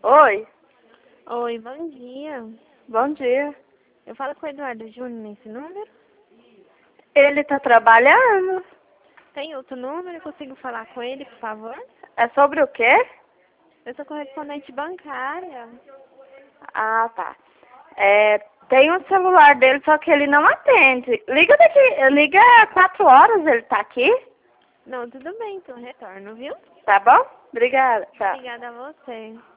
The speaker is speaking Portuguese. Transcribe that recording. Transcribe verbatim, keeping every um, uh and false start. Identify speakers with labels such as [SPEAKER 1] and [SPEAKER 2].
[SPEAKER 1] Oi,
[SPEAKER 2] Oi, bom dia.
[SPEAKER 1] bom dia.
[SPEAKER 2] Eu falo com o Eduardo Júnior nesse número?
[SPEAKER 1] Ele tá trabalhando?
[SPEAKER 2] Tem outro número? Eu consigo falar com ele, por favor?
[SPEAKER 1] É sobre o quê?
[SPEAKER 2] Eu sou correspondente bancária.
[SPEAKER 1] Ah, tá. É, tem um celular dele, só que ele não atende. Liga daqui, liga quatro horas, ele tá aqui.
[SPEAKER 2] Não, tudo bem, então retorno, viu?
[SPEAKER 1] Tá bom? Obrigada, tchau.
[SPEAKER 2] Obrigada a você.